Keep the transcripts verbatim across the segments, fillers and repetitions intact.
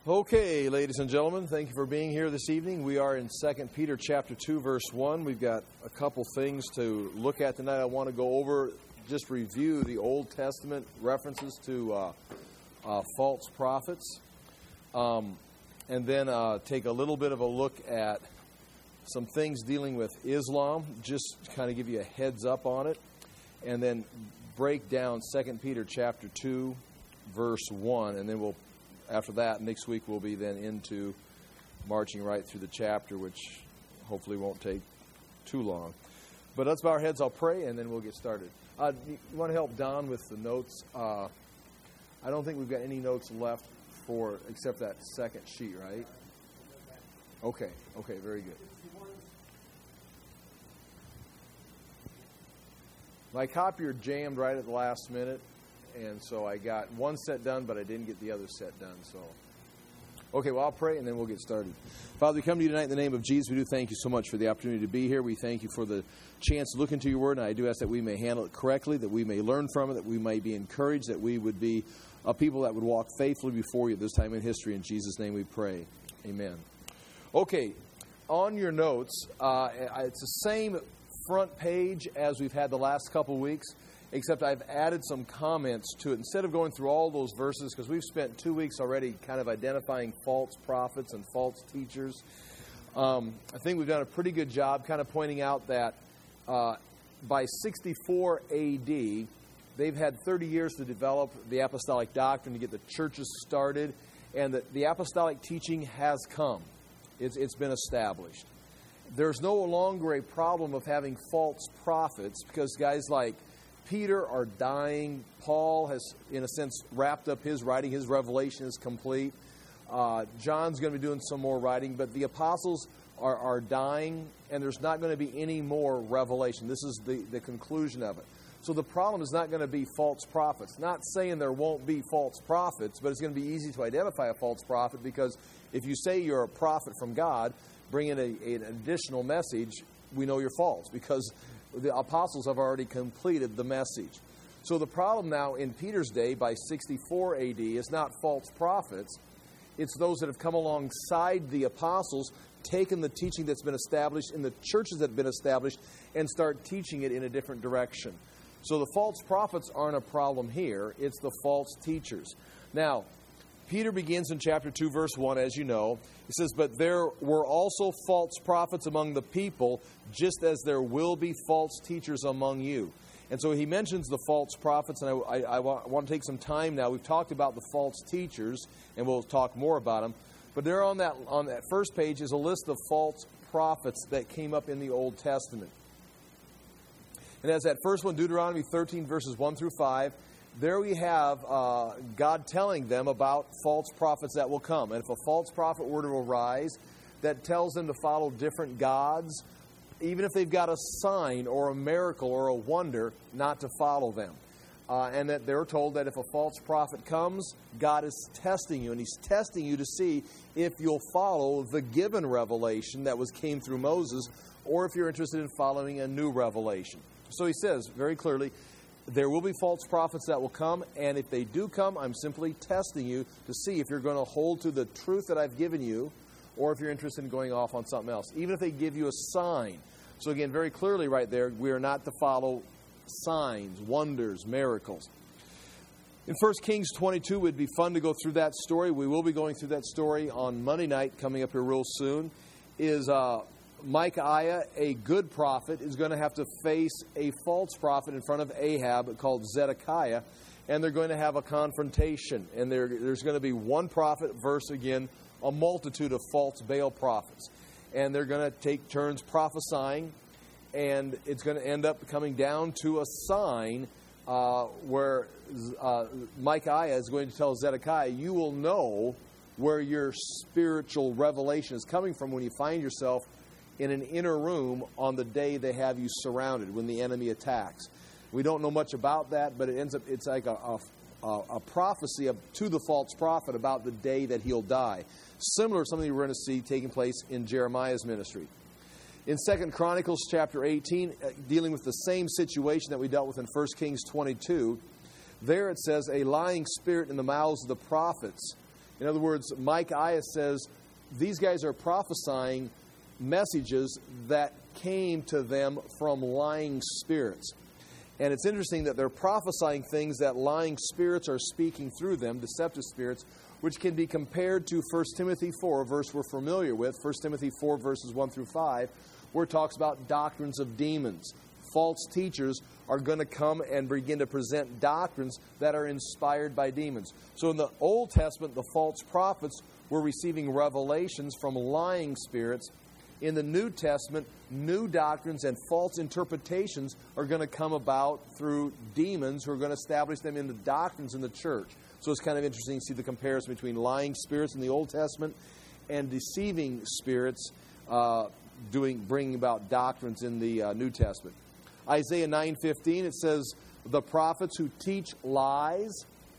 Okay, ladies and gentlemen, thank you for being here this evening. We are in Second Peter chapter two, verse one. We've got a couple things to look at tonight. I want to go over, just review the Old Testament references to uh, uh, false prophets, um, and then uh, take a little bit of a look at some things dealing with Islam, just to kind of give you a heads up on it, and then break down Second Peter chapter two, verse one, and then we'll After that, next week we'll be then into marching right through the chapter, which hopefully won't take too long. But let's bow our heads, I'll pray, and then we'll get started. Uh, you want to help Don with the notes? Uh, I don't think we've got any notes left for, except that second sheet, right? Okay, okay, very good. My copier jammed right at the last minute. And so I got one set done, but I didn't get the other set done. So, okay, well, I'll pray, and then we'll get started. Father, we come to you tonight in the name of Jesus. We do thank you so much for the opportunity to be here. We thank you for the chance to look into your word, and I do ask that we may handle it correctly, that we may learn from it, that we may be encouraged, that we would be a people that would walk faithfully before you at this time in history. In Jesus' name we pray. Amen. Okay, on your notes, uh, it's the same front page as we've had the last couple weeks, except I've added some comments to it. Instead of going through all those verses, because we've spent two weeks already kind of identifying false prophets and false teachers, um, I think we've done a pretty good job kind of pointing out that uh, by sixty-four A D, they've had thirty years to develop the apostolic doctrine, to get the churches started, and that the apostolic teaching has come. It's, it's been established. There's no longer a problem of having false prophets, because guys like Peter are dying. Paul has, in a sense, wrapped up his writing. His revelation is complete. Uh, John's going to be doing some more writing, but the apostles are, are dying, and there's not going to be any more revelation. This is the, the conclusion of it. So the problem is not going to be false prophets. Not saying there won't be false prophets, but it's going to be easy to identify a false prophet, because if you say you're a prophet from God, bring in a, an additional message, we know you're false, because the apostles have already completed the message. So the problem now in Peter's day, by sixty-four A D, is not false prophets. It's those that have come alongside the apostles, taken the teaching that's been established in the churches that have been established, and start teaching it in a different direction. So the false prophets aren't a problem here. It's the false teachers. Now, Peter begins in chapter two, verse one, as you know. He says, "But there were also false prophets among the people, just as there will be false teachers among you." And so he mentions the false prophets, and I, I, I want to take some time now. We've talked about the false teachers, and we'll talk more about them. But there on that, on that first page is a list of false prophets that came up in the Old Testament. And as that first one, Deuteronomy thirteen, verses one through five, there we have uh, God telling them about false prophets that will come. And if a false prophet were to arise that tells them to follow different gods, even if they've got a sign or a miracle or a wonder, not to follow them. Uh, and that they're told that if a false prophet comes, God is testing you. And He's testing you to see if you'll follow the given revelation that was came through Moses, or if you're interested in following a new revelation. So He says very clearly, there will be false prophets that will come, and if they do come, I'm simply testing you to see if you're going to hold to the truth that I've given you, or if you're interested in going off on something else, even if they give you a sign. So again, very clearly right there, we are not to follow signs, wonders, miracles. In First Kings twenty-two, it would be fun to go through that story. We will be going through that story on Monday night, coming up here real soon, is uh, Micaiah, a good prophet, is going to have to face a false prophet in front of Ahab called Zedekiah, and they're going to have a confrontation. And there, there's going to be one prophet versus, again, a multitude of false Baal prophets. And they're going to take turns prophesying, and it's going to end up coming down to a sign uh, where uh, Micaiah is going to tell Zedekiah, you will know where your spiritual revelation is coming from when you find yourself in an inner room on the day they have you surrounded, when the enemy attacks. We don't know much about that, but it ends up, it's like a, a, a prophecy of, to the false prophet about the day that he'll die. Similar to something we're going to see taking place in Jeremiah's ministry. In Second Chronicles chapter eighteen, uh, dealing with the same situation that we dealt with in First Kings twenty-two, there it says, a lying spirit in the mouths of the prophets In other words, Micaiah says these guys are prophesying messages that came to them from lying spirits. And it's interesting that they're prophesying things that lying spirits are speaking through them, deceptive spirits, which can be compared to First Timothy four, a verse we're familiar with, First Timothy four, verses one through five, where it talks about doctrines of demons. False teachers are going to come and begin to present doctrines that are inspired by demons. So in the Old Testament, the false prophets were receiving revelations from lying spirits. In the New Testament, new doctrines and false interpretations are going to come about through demons who are going to establish them in the doctrines in the church. So it's kind of interesting to see the comparison between lying spirits in the Old Testament and deceiving spirits uh, doing bringing about doctrines in the uh, New Testament. Isaiah nine fifteen, it says, the prophets who teach lies.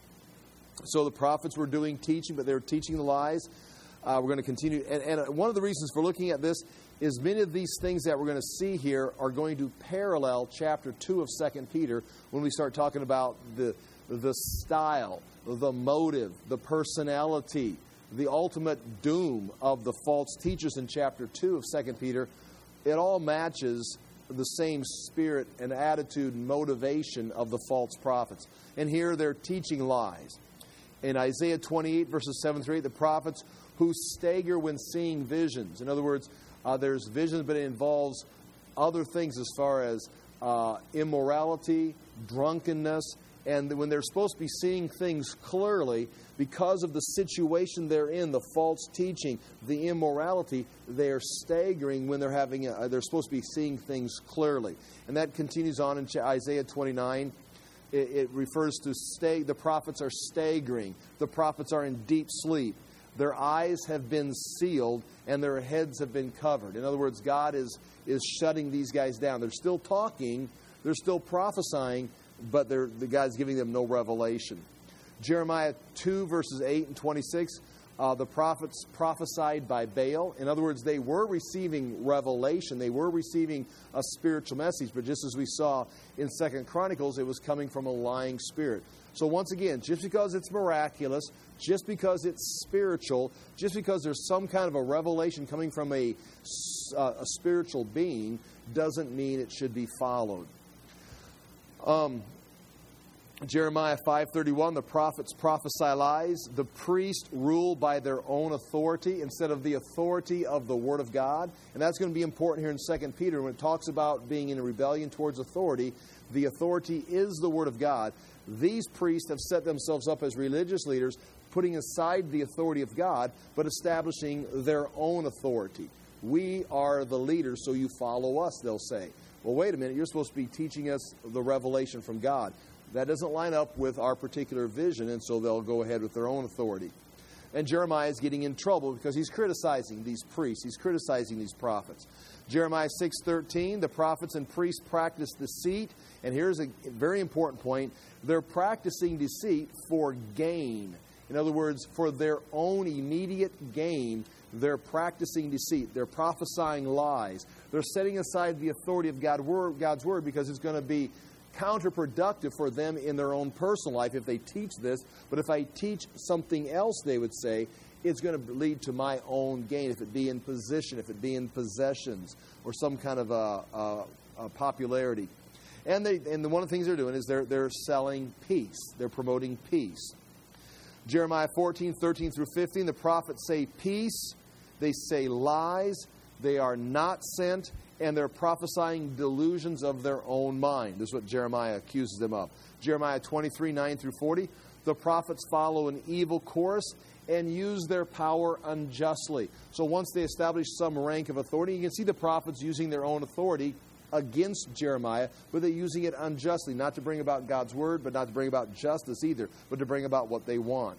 So the prophets were doing teaching, but they were teaching the lies. Uh, we're going to continue. And, and one of the reasons for looking at this is many of these things that we're going to see here are going to parallel chapter two of Second Peter when we start talking about the, the style, the motive, the personality, the ultimate doom of the false teachers in chapter two of Second Peter. It all matches the same spirit and attitude and motivation of the false prophets. And here they're teaching lies. In Isaiah twenty-eight, verses seven through eight, the prophets who stagger when seeing visions. In other words, uh, there's visions, but it involves other things as far as uh, immorality, drunkenness, and when they're supposed to be seeing things clearly, because of the situation they're in, the false teaching, the immorality, they're staggering when they're having. A, they're supposed to be seeing things clearly, and that continues on in Isaiah twenty-nine. It, it refers to stay. The prophets are staggering. The prophets are in deep sleep. Their eyes have been sealed and their heads have been covered. In other words, God is is shutting these guys down. They're still talking. They're still prophesying, but they're, the God's giving them no revelation. Jeremiah two, verses eight and twenty-six, uh, the prophets prophesied by Baal. In other words, they were receiving revelation. They were receiving a spiritual message, but just as we saw in Second Chronicles, it was coming from a lying spirit. So once again, just because it's miraculous, just because it's spiritual, just because there's some kind of a revelation coming from a, uh, a spiritual being, doesn't mean it should be followed. Um, Jeremiah five thirty-one, the prophets prophesy lies. The priests rule by their own authority instead of the authority of the Word of God. And that's going to be important here in Second Peter when it talks about being in a rebellion towards authority. The authority is the Word of God. These priests have set themselves up as religious leaders, putting aside the authority of God, but establishing their own authority. We are the leaders, so you follow us, they'll say. Well, wait a minute, you're supposed to be teaching us the revelation from God. That doesn't line up with our particular vision, and so they'll go ahead with their own authority. And Jeremiah is getting in trouble because he's criticizing these priests. He's criticizing these prophets. Jeremiah six thirteen, the prophets and priests practice deceit. And here's a very important point. They're practicing deceit for gain. In other words, for their own immediate gain, they're practicing deceit. They're prophesying lies. They're setting aside the authority of God's word because it's going to be counterproductive for them in their own personal life if they teach this. But if I teach something else, they would say, it's going to lead to my own gain, if it be in position, if it be in possessions, or some kind of a, a, a popularity. And they and the, one of the things they're doing is they're they're selling peace. They're promoting peace. Jeremiah fourteen, thirteen through fifteen, the prophets say peace. They say lies. They are not sent. And they're prophesying delusions of their own mind. This is what Jeremiah accuses them of. Jeremiah twenty-three, nine through forty, the prophets follow an evil course and use their power unjustly. So once they establish some rank of authority, you can see the prophets using their own authority against Jeremiah, but they're using it unjustly, not to bring about God's word, but not to bring about justice either, but to bring about what they want.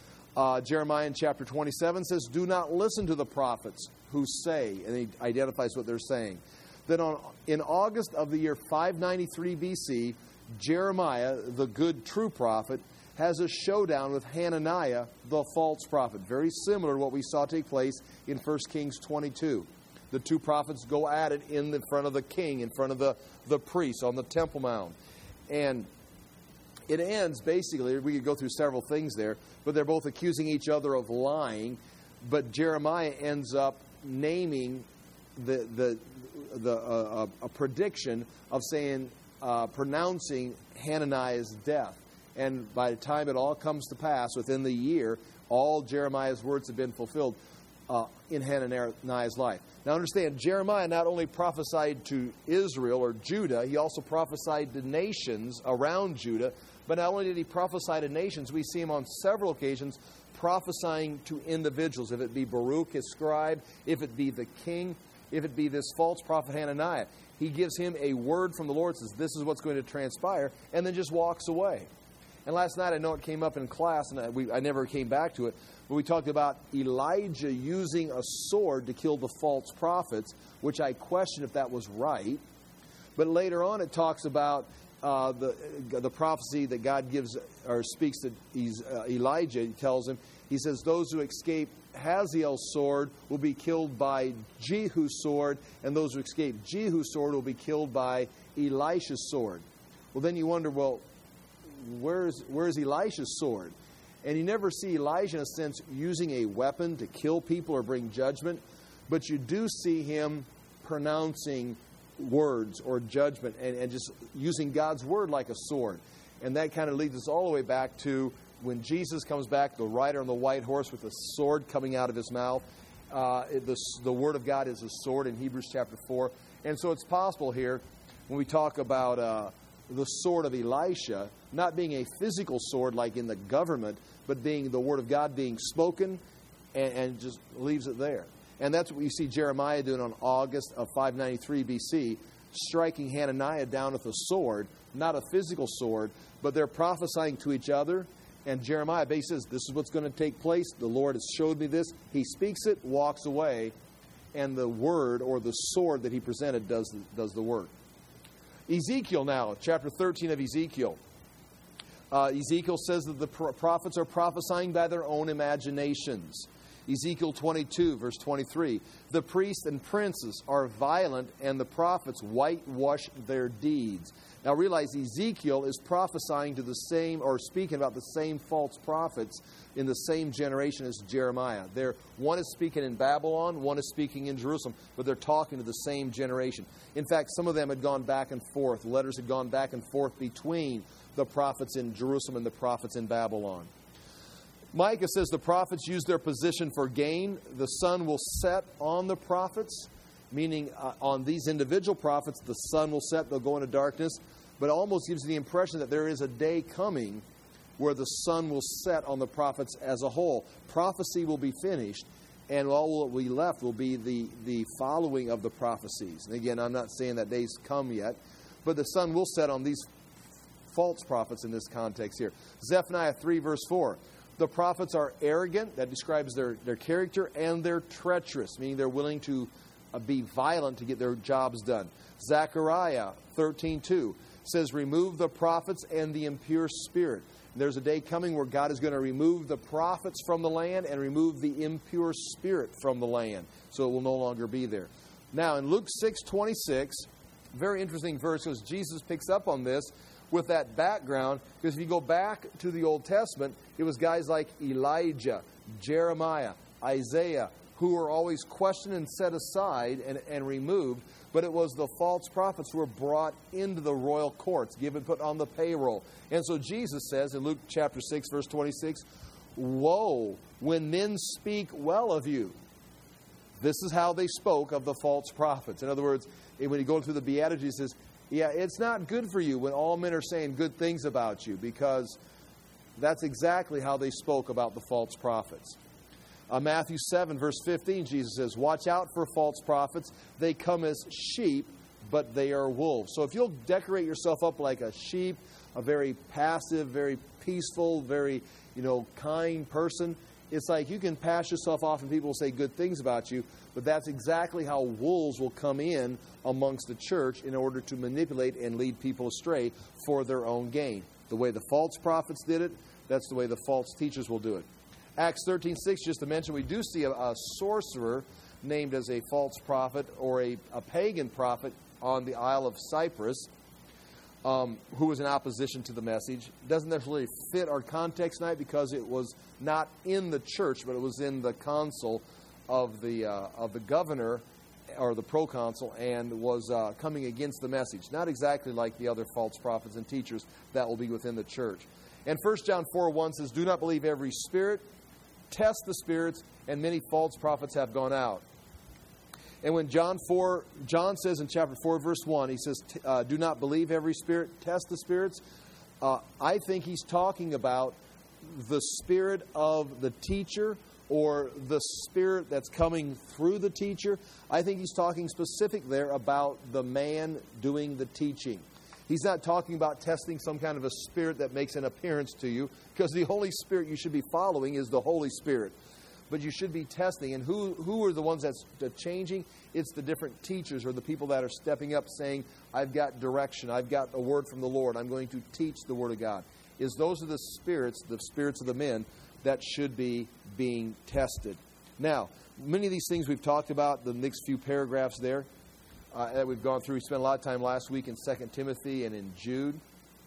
Uh, Jeremiah in chapter twenty-seven says, do not listen to the prophets who say, and he identifies what they're saying. Then on, in August of the year five ninety-three B C, Jeremiah, the good true prophet, has a showdown with Hananiah, the false prophet. Very similar to what we saw take place in First Kings twenty-two. The two prophets go at it in the front of the king, in front of the, the priests on the Temple Mount. And it ends basically, we could go through several things there, but they're both accusing each other of lying. But Jeremiah ends up naming the the the uh, a prediction of saying, uh, pronouncing Hananiah's death. And by the time it all comes to pass within the year, all Jeremiah's words have been fulfilled uh, in Hananiah's life. Now understand, Jeremiah not only prophesied to Israel or Judah, he also prophesied to nations around Judah. But not only did he prophesy to nations, we see him on several occasions prophesying to individuals. If it be Baruch, his scribe, if it be the king, if it be this false prophet Hananiah. He gives him a word from the Lord, says this is what's going to transpire, and then just walks away. And last night, I know it came up in class, and I, we, I never came back to it, but we talked about Elijah using a sword to kill the false prophets, which I question if that was right. But later on, it talks about uh, the the prophecy that God gives or speaks to uh, Elijah. He tells him, he says, those who escape Hazael's sword will be killed by Jehu's sword, and those who escape Jehu's sword will be killed by Elisha's sword. Well, then you wonder, well, where's where's Elisha's sword? And you never see Elijah, in a sense, using a weapon to kill people or bring judgment, but you do see him pronouncing words or judgment and, and just using God's word like a sword. And that kind of leads us all the way back to when Jesus comes back, the rider on the white horse with a sword coming out of his mouth. Uh, the, the word of God is a sword in Hebrews chapter four. And so it's possible here, when we talk about uh, the sword of Elisha, not being a physical sword like in the government, but being the word of God being spoken and, and just leaves it there. And that's what you see Jeremiah doing on August of five ninety-three B C, striking Hananiah down with a sword, not a physical sword, but they're prophesying to each other. And Jeremiah basically says, this is what's going to take place. The Lord has showed me this. He speaks it, walks away, and the word or the sword that he presented does the, does the work. Ezekiel now, chapter thirteen of Ezekiel. Uh, Ezekiel says that the pro- prophets are prophesying by their own imaginations. Ezekiel twenty-two, verse twenty-three. The priests and princes are violent, and the prophets whitewash their deeds. Now realize Ezekiel is prophesying to the same, or speaking about the same false prophets in the same generation as Jeremiah. They're, one is speaking in Babylon, one is speaking in Jerusalem, but they're talking to the same generation. In fact, some of them had gone back and forth. Letters had gone back and forth between the prophets in Jerusalem and the prophets in Babylon. Micah says the prophets use their position for gain. The sun will set on the prophets, meaning uh, on these individual prophets, the sun will set, they'll go into darkness. But it almost gives the impression that there is a day coming where the sun will set on the prophets as a whole. Prophecy will be finished, and all that will be left will be the, the following of the prophecies. And again, I'm not saying that day's come yet, but the sun will set on these false prophets in this context here. Zephaniah three, verse four. The prophets are arrogant. That describes their, their character, and they're treacherous, meaning they're willing to uh, be violent to get their jobs done. Zechariah thirteen two says, remove the prophets and the impure spirit. And there's a day coming where God is going to remove the prophets from the land and remove the impure spirit from the land. So it will no longer be there. Now, in Luke six twenty-six, very interesting verse, because Jesus picks up on this with that background, because if you go back to the Old Testament, it was guys like Elijah, Jeremiah, Isaiah, who were always questioned and set aside and, and removed, but it was the false prophets who were brought into the royal courts, given, put on the payroll. And so Jesus says in Luke chapter six, verse twenty-six, woe when men speak well of you. This is how they spoke of the false prophets. In other words, when you go through the Beatitudes, he says, yeah, it's not good for you when all men are saying good things about you, because that's exactly how they spoke about the false prophets. Uh, Matthew seven, verse fifteen, Jesus says, watch out for false prophets. They come as sheep, but they are wolves. So if you'll decorate yourself up like a sheep, a very passive, very peaceful, very, you know, kind person, it's like you can pass yourself off and people will say good things about you, but that's exactly how wolves will come in amongst the church in order to manipulate and lead people astray for their own gain. The way the false prophets did it, that's the way the false teachers will do it. Acts thirteen six, just to mention, we do see a, a sorcerer named as a false prophet or a, a pagan prophet on the Isle of Cyprus. um, who was in opposition to the message. It doesn't necessarily fit our context tonight because it was not in the church, but it was in the council of the uh, of the governor or the proconsul, and was uh, coming against the message. Not exactly like the other false prophets and teachers that will be within the church. And First John four one says, "Do not believe every spirit. Test the spirits, and many false prophets have gone out." And when John four, John says in chapter four, verse one, he says, uh, "Do not believe every spirit. Test the spirits." Uh, I think he's talking about the spirit of the teacher, or the spirit that's coming through the teacher. I think he's talking specific there about the man doing the teaching. He's not talking about testing some kind of a spirit that makes an appearance to you, because the Holy Spirit you should be following is the Holy Spirit. But you should be testing. And who, who are the ones that's changing? It's the different teachers, or the people that are stepping up saying, "I've got direction. I've got a word from the Lord. I'm going to teach the Word of God." Is those are the spirits, the spirits of the men, that should be being tested. Now, many of these things we've talked about, the next few paragraphs there uh, that we've gone through. We spent a lot of time last week in Second Timothy and in Jude.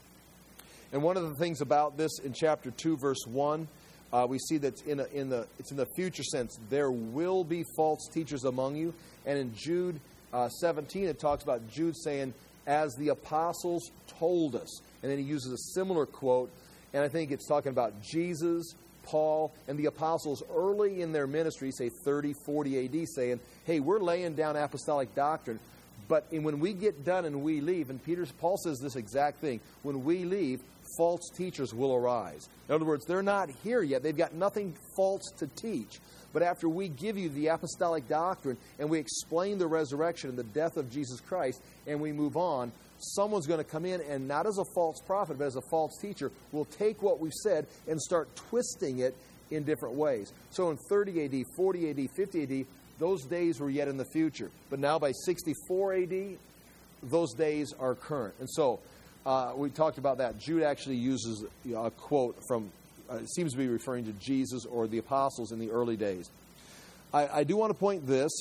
And one of the things about this in chapter two, verse one, uh, we see that it's in, a, in the, it's in the future sense. There will be false teachers among you. And in Jude uh, seventeen, it talks about Jude saying, "As the apostles told us." And then he uses a similar quote. And I think it's talking about Jesus, Paul, and the apostles early in their ministry, say thirty, forty A D, saying, "Hey, we're laying down apostolic doctrine, but when we get done and we leave," and Peter, Paul says this exact thing, "when we leave, false teachers will arise." In other words, they're not here yet. They've got nothing false to teach. But after we give you the apostolic doctrine and we explain the resurrection and the death of Jesus Christ and we move on, someone's going to come in and not as a false prophet, but as a false teacher, will take what we've said and start twisting it in different ways. So in thirty A D, forty A D, fifty A D, those days were yet in the future. But now by sixty-four A D, those days are current. And so uh, we talked about that. Jude actually uses a quote from, uh, it seems to be referring to Jesus or the apostles in the early days. I, I do want to point this,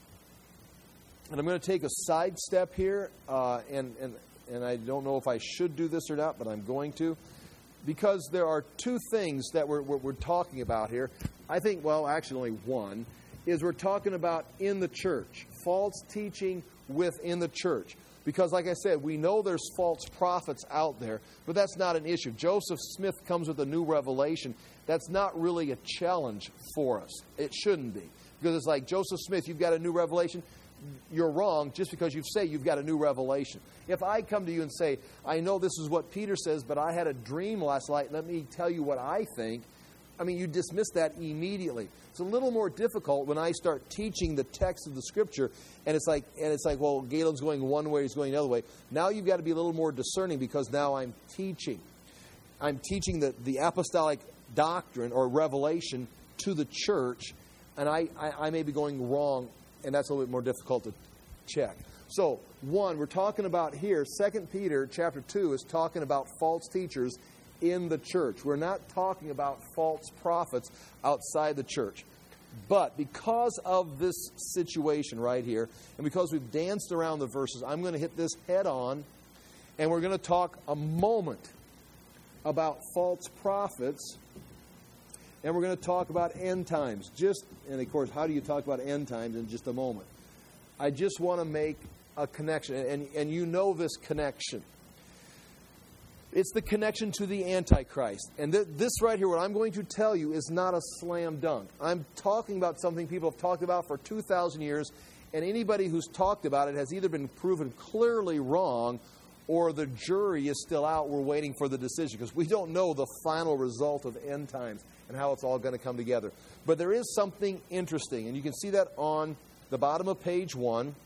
and I'm going to take a sidestep here, uh, and, and, and I don't know if I should do this or not, but I'm going to, because there are two things that we're, we're, we're talking about here. I think, well, actually only one, is we're talking about in the church, false teaching within the church. Because, like I said, we know there's false prophets out there, but that's not an issue. Joseph Smith comes with a new revelation. That's not really a challenge for us. It shouldn't be. Because it's like, Joseph Smith, you've got a new revelation. You're wrong just because you say you've got a new revelation. If I come to you and say, "I know this is what Peter says, but I had a dream last night. Let me tell you what I think." I mean, you dismiss that immediately. It's a little more difficult when I start teaching the text of the Scripture, and it's like, and it's like, well, Galen's going one way, he's going the other way. Now you've got to be a little more discerning, because now I'm teaching. I'm teaching the, the apostolic doctrine or revelation to the church, and I, I, I may be going wrong, and that's a little bit more difficult to check. So, one, we're talking about here, Second Peter chapter two is talking about false teachers in the church. We're not talking about false prophets outside the church. But because of this situation right here, and because we've danced around the verses, I'm going to hit this head on, and we're going to talk a moment about false prophets, and we're going to talk about end times. Just, and of course, how do you talk about end times in just a moment? I just want to make a connection, and, and you know this connection. It's the connection to the Antichrist. And th- this right here, what I'm going to tell you, is not a slam dunk. I'm talking about something people have talked about for two thousand years, and anybody who's talked about it has either been proven clearly wrong, or the jury is still out. We're waiting for the decision, because we don't know the final result of end times and how it's all going to come together. But there is something interesting, and you can see that on the bottom of page one.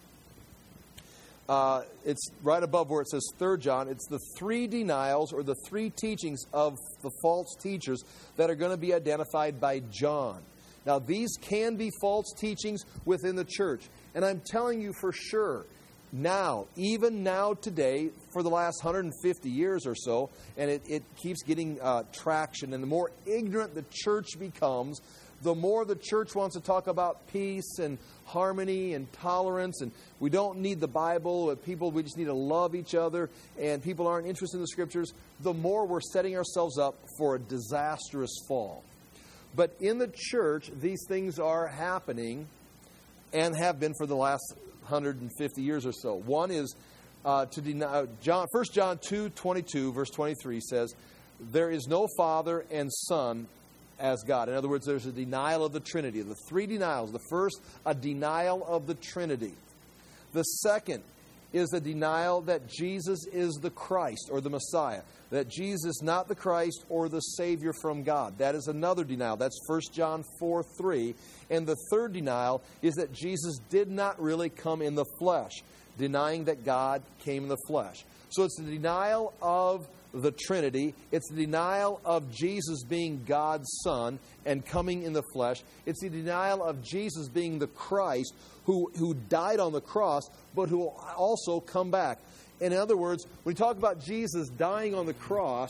Uh, it's right above where it says Third John. It's the three denials or the three teachings of the false teachers that are going to be identified by John. Now, these can be false teachings within the church. And I'm telling you for sure, now, even now today, for the last one hundred fifty years or so, and it, it keeps getting uh, traction, and the more ignorant the church becomes, the more the church wants to talk about peace and harmony and tolerance, and we don't need the Bible, people, we just need to love each other, and people aren't interested in the Scriptures, the more we're setting ourselves up for a disastrous fall. But in the church, these things are happening and have been for the last one hundred fifty years or so. One is uh, to deny, John, First John two twenty-two, verse twenty-three says, there is no Father and Son as God. In other words, there's a denial of the Trinity. The three denials. The first, a denial of the Trinity. The second is a denial that Jesus is the Christ or the Messiah. That Jesus is not the Christ or the Savior from God. That is another denial. That's First John four three. And the third denial is that Jesus did not really come in the flesh, denying that God came in the flesh. So it's the denial of the Trinity. It's the denial of Jesus being God's Son and coming in the flesh. It's the denial of Jesus being the Christ who, who died on the cross, but who will also come back. In other words, when we talk about Jesus dying on the cross,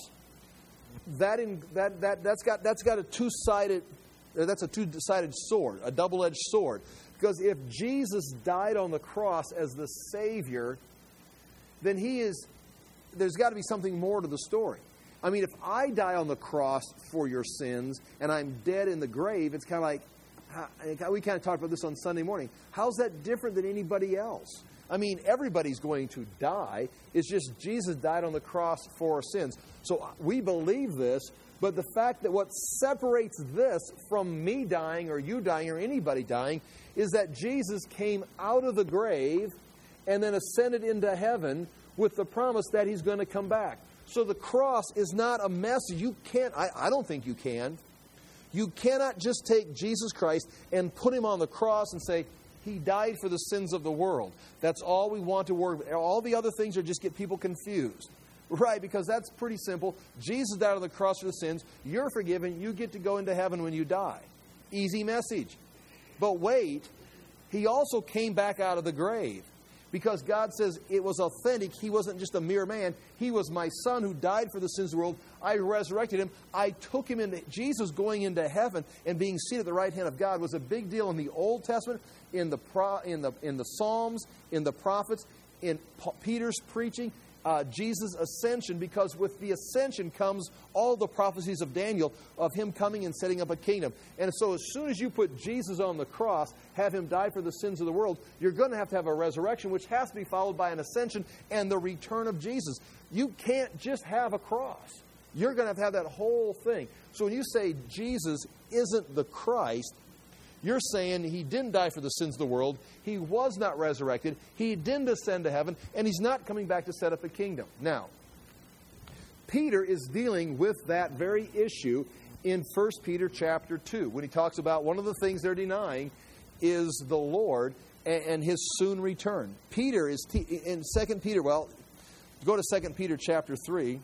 that in, that that that's got that's got a two-sided that's a two-sided sword, a double-edged sword. Because if Jesus died on the cross as the Savior, then he is there's got to be something more to the story. I mean, if I die on the cross for your sins and I'm dead in the grave, it's kind of like, we kind of talked about this on Sunday morning. How's that different than anybody else? I mean, everybody's going to die. It's just Jesus died on the cross for our sins. So we believe this, but the fact that what separates this from me dying or you dying or anybody dying is that Jesus came out of the grave and then ascended into heaven with the promise that he's going to come back. So the cross is not a message. You can't, I, I don't think you can. You cannot just take Jesus Christ and put him on the cross and say, he died for the sins of the world. That's all we want to work with. All the other things are just get people confused. Right, because that's pretty simple. Jesus died on the cross for the sins. You're forgiven. You get to go into heaven when you die. Easy message. But wait, he also came back out of the grave. Because God says it was authentic. He wasn't just a mere man. He was my Son who died for the sins of the world. I resurrected him. I took him into... Jesus going into heaven and being seated at the right hand of God was a big deal in the Old Testament, in the pro, in the in the Psalms, in the prophets, in Peter's preaching. Uh, Jesus' ascension, because with the ascension comes all the prophecies of Daniel of him coming and setting up a kingdom. And so as soon as you put Jesus on the cross, have him die for the sins of the world, you're going to have to have a resurrection, which has to be followed by an ascension and the return of Jesus. You can't just have a cross. You're going to have to have that whole thing. So when you say Jesus isn't the Christ, you're saying he didn't die for the sins of the world, he was not resurrected, he didn't ascend to heaven, and he's not coming back to set up a kingdom. Now, Peter is dealing with that very issue in First Peter chapter two, when he talks about one of the things they're denying is the Lord and his soon return. Peter is, in Second Peter, well, go to Second Peter chapter three.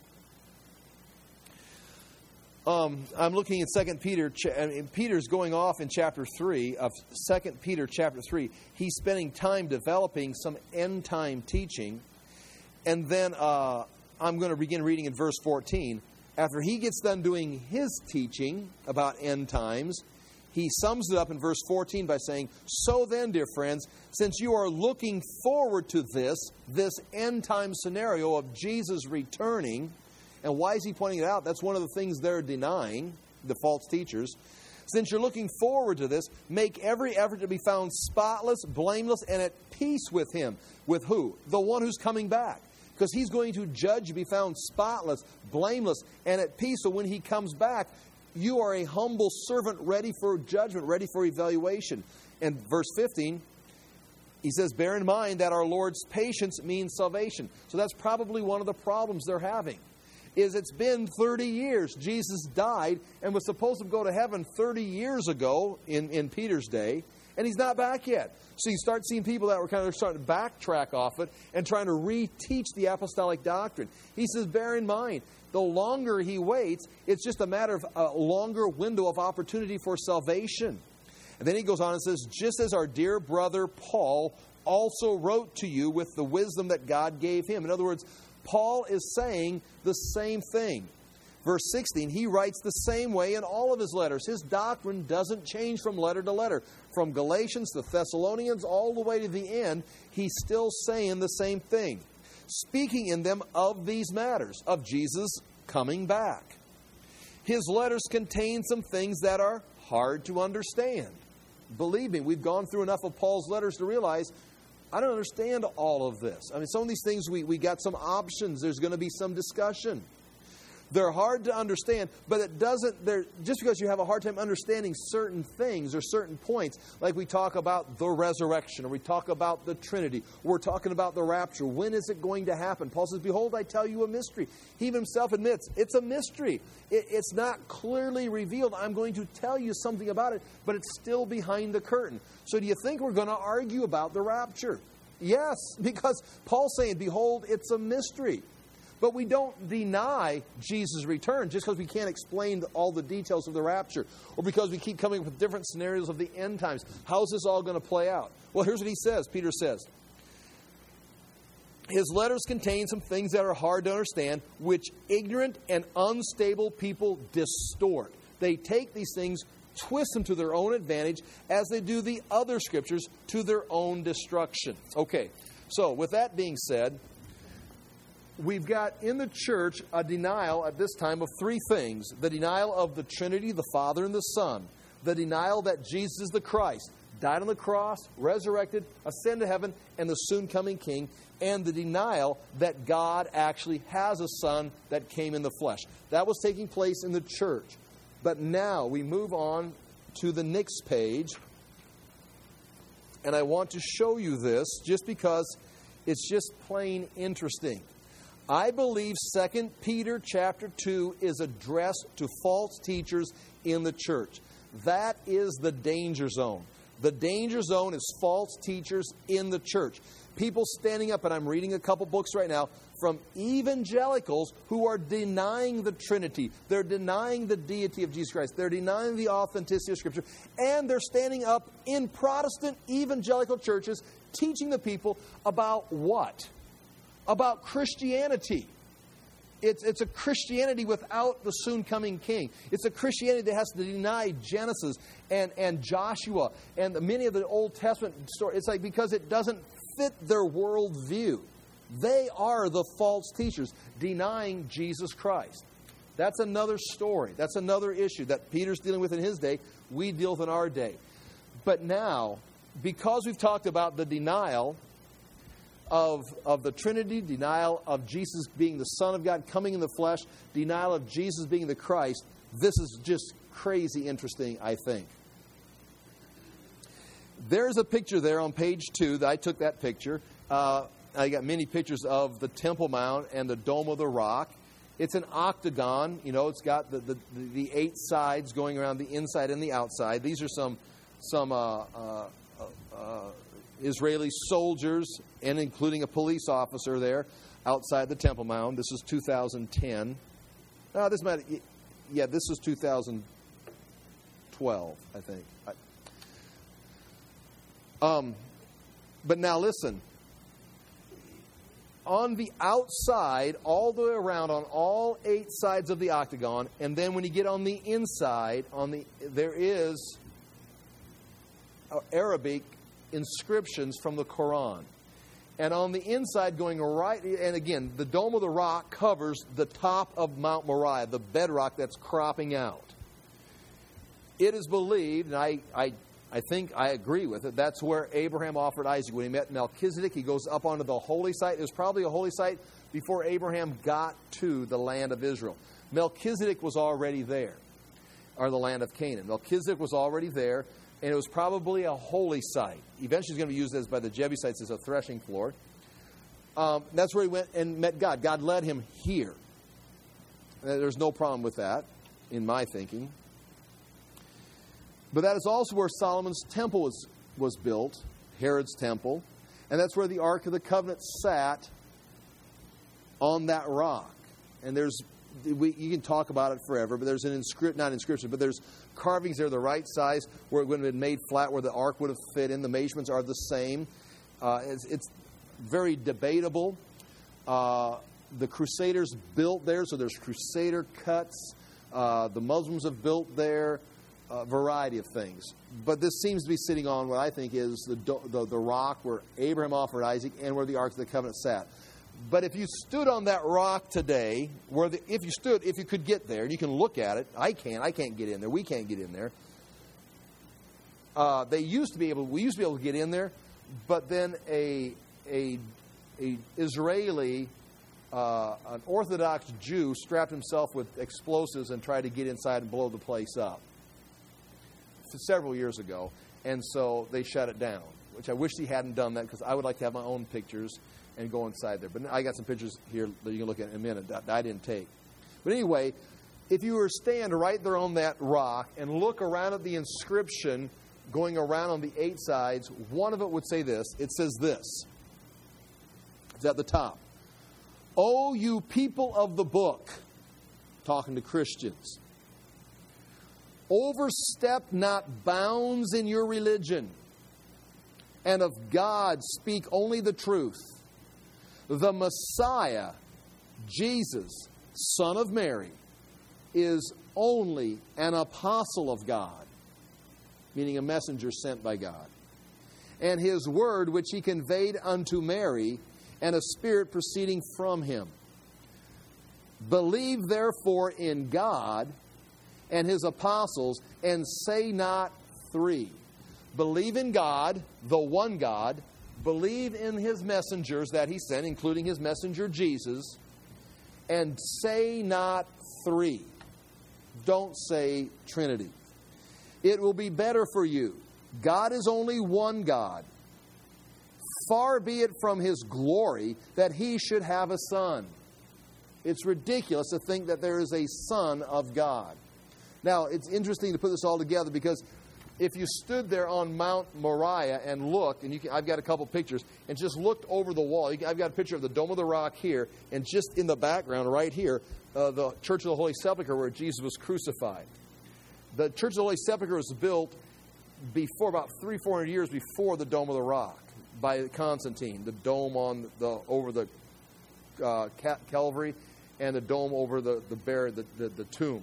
Um, I'm looking at Second Peter, and Peter's going off in chapter three of Second Peter chapter three. He's spending time developing some end-time teaching. And then uh, I'm going to begin reading in verse fourteen. After he gets done doing his teaching about end times, he sums it up in verse fourteen by saying, so then, dear friends, since you are looking forward to this, this end-time scenario of Jesus returning... And why is he pointing it out? That's one of the things they're denying, the false teachers. Since you're looking forward to this, make every effort to be found spotless, blameless, and at peace with him. With who? The one who's coming back. Because he's going to judge you, be found spotless, blameless, and at peace. So when he comes back, you are a humble servant ready for judgment, ready for evaluation. And verse fifteen, he says, bear in mind that our Lord's patience means salvation. So that's probably one of the problems they're having. Is it's been thirty years. Jesus died and was supposed to go to heaven thirty years ago in, in Peter's day, and he's not back yet. So you start seeing people that were kind of starting to backtrack off it and trying to reteach the apostolic doctrine. He says, bear in mind, the longer he waits, it's just a matter of a longer window of opportunity for salvation. And then he goes on and says, just as our dear brother Paul also wrote to you with the wisdom that God gave him. In other words, Paul is saying the same thing. Verse sixteen, he writes the same way in all of his letters. His doctrine doesn't change from letter to letter. From Galatians to Thessalonians all the way to the end, he's still saying the same thing. Speaking in them of these matters, of Jesus coming back. His letters contain some things that are hard to understand. Believe me, we've gone through enough of Paul's letters to realize I don't understand all of this. I mean, some of these things, we, we got some options. There's going to be some discussion. They're hard to understand, but it doesn't, they're, just because you have a hard time understanding certain things or certain points, like we talk about the resurrection, or we talk about the Trinity, or we're talking about the rapture. When is it going to happen? Paul says, behold, I tell you a mystery. He himself admits, it's a mystery. It, it's not clearly revealed. I'm going to tell you something about it, but it's still behind the curtain. So do you think we're going to argue about the rapture? Yes, because Paul's saying, behold, it's a mystery. But we don't deny Jesus' return just because we can't explain all the details of the rapture, or because we keep coming up with different scenarios of the end times. How's this all going to play out? Well, here's what he says. Peter says, his letters contain some things that are hard to understand, which ignorant and unstable people distort. They take these things, twist them to their own advantage, as they do the other scriptures to their own destruction. Okay, so with that being said, we've got in the church a denial at this time of three things. The denial of the Trinity, the Father and the Son. The denial that Jesus is the Christ, died on the cross, resurrected, ascended to heaven, and the soon coming King. And the denial that God actually has a Son that came in the flesh. That was taking place in the church. But now we move on to the next page. And I want to show you this just because it's just plain interesting. I believe Second Peter chapter two is addressed to false teachers in the church. That is the danger zone. The danger zone is false teachers in the church. People standing up, and I'm reading a couple books right now, from evangelicals who are denying the Trinity. They're denying the deity of Jesus Christ. They're denying the authenticity of Scripture. And they're standing up in Protestant evangelical churches teaching the people about what? About Christianity. It's, it's a Christianity without the soon-coming King. It's a Christianity that has to deny Genesis and, and Joshua and the, many of the Old Testament stories. It's like because it doesn't fit their worldview. They are the false teachers, denying Jesus Christ. That's another story. That's another issue that Peter's dealing with in his day. We deal with in our day. But now, because we've talked about the denial Of, of the Trinity, denial of Jesus being the Son of God coming in the flesh, denial of Jesus being the Christ, this is just crazy interesting, I think. There's a picture there on page two. That I took that picture. Uh, I got many pictures of the Temple Mount and the Dome of the Rock. It's an octagon. You know, it's got the, the, the eight sides going around the inside and the outside. These are some some uh, uh, uh, Israeli soldiers, and including a police officer there outside the Temple Mount. This is two thousand ten. Uh, this might, yeah, this was two thousand twelve, I think. Um, but now listen. On the outside, all the way around, on all eight sides of the octagon, and then when you get on the inside, on the there is Arabic inscriptions from the Quran. And on the inside going right, and again, the Dome of the Rock covers the top of Mount Moriah, the bedrock that's cropping out. It is believed, and I, I, I think I agree with it, that's where Abraham offered Isaac. When he met Melchizedek, he goes up onto the holy site. It was probably a holy site before Abraham got to the land of Israel. Melchizedek was already there, or the land of Canaan. Melchizedek was already there. And it was probably a holy site. Eventually it's going to be used as by the Jebusites as a threshing floor. Um, that's where he went and met God. God led him here. There's no problem with that, in my thinking. But that is also where Solomon's temple was, was built, Herod's temple. And that's where the Ark of the Covenant sat on that rock. And there's We, you can talk about it forever, but there's an inscription, not inscription, but there's carvings there the right size where it would have been made flat, where the ark would have fit in. The measurements are the same. Uh, it's, it's very debatable. Uh, the Crusaders built there, so there's Crusader cuts. Uh, the Muslims have built there, a variety of things. But this seems to be sitting on what I think is the, the, the rock where Abraham offered Isaac and where the Ark of the Covenant sat. But if you stood on that rock today, where the, if you stood, if you could get there, and you can look at it, I can't, I can't get in there, we can't get in there. Uh, they used to be able, we used to be able to get in there, but then a a, a Israeli, uh, an Orthodox Jew strapped himself with explosives and tried to get inside and blow the place up several years ago, and so they shut it down, which I wish he hadn't done that, because I would like to have my own pictures and go inside there. But I got some pictures here that you can look at in a minute that I didn't take. But anyway, if you were to stand right there on that rock and look around at the inscription going around on the eight sides, one of it would say this. It says this. It's at the top. "O you people of the book," talking to Christians, "overstep not bounds in your religion, and of God speak only the truth. The Messiah, Jesus, Son of Mary, is only an apostle of God," meaning a messenger sent by God, "and his word which he conveyed unto Mary, and a spirit proceeding from him. Believe therefore in God and his apostles, and say not three." Believe in God, the one God. Believe in his messengers that he sent, including his messenger Jesus, and say not three. Don't say Trinity. "It will be better for you. God is only one God. Far be it from his glory that he should have a son." It's ridiculous to think that there is a son of God. Now, it's interesting to put this all together, because if you stood there on Mount Moriah and looked, and you can, I've got a couple pictures, and just looked over the wall. You can, I've got a picture of the Dome of the Rock here, and just in the background right here, uh, the Church of the Holy Sepulchre where Jesus was crucified. The Church of the Holy Sepulchre was built before, about three, four hundred years before the Dome of the Rock by Constantine. The dome on the over the uh, Calvary, and the dome over the the, bear, the, the the tomb.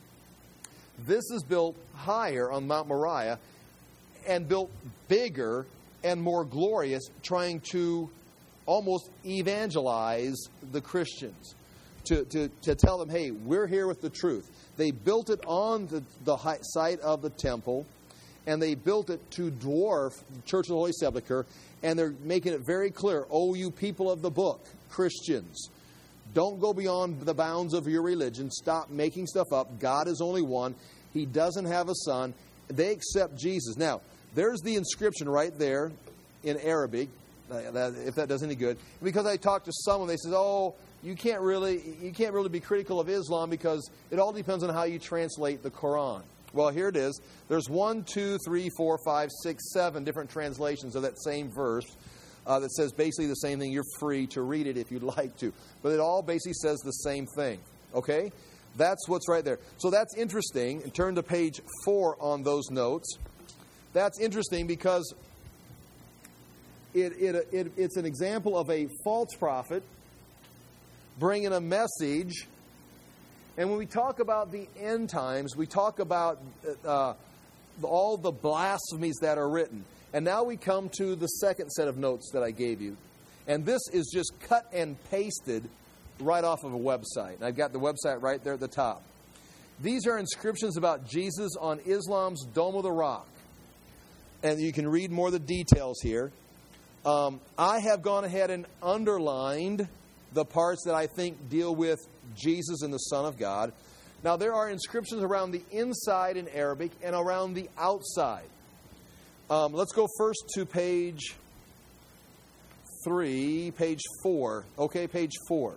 This is built higher on Mount Moriah and built bigger and more glorious, trying to almost evangelize the Christians, to, to, to tell them, hey, we're here with the truth. They built it on the, the site of the temple, and they built it to dwarf the Church of the Holy Sepulchre, and they're making it very clear, "Oh, you people of the book, Christians, don't go beyond the bounds of your religion. Stop making stuff up. God is only one. He doesn't have a son." They accept Jesus. Now, there's the inscription right there in Arabic, if that does any good. Because I talked to someone, they said, "Oh, you can't really, you can't really be critical of Islam because it all depends on how you translate the Quran." Well, here it is. There's one, two, three, four, five, six, seven different translations of that same verse. Uh, that says basically the same thing. You're free to read it if you'd like to. But it all basically says the same thing. Okay? That's what's right there. So that's interesting. And turn to page four on those notes. That's interesting because it, it, it it's an example of a false prophet bringing a message. And when we talk about the end times, we talk about uh, all the blasphemies that are written. And now we come to the second set of notes that I gave you. And this is just cut and pasted right off of a website. And I've got the website right there at the top. These are inscriptions about Jesus on Islam's Dome of the Rock. And you can read more of the details here. Um, I have gone ahead and underlined the parts that I think deal with Jesus and the Son of God. Now, there are inscriptions around the inside in Arabic and around the outside. Um, let's go first to page three, page four. Okay, page four.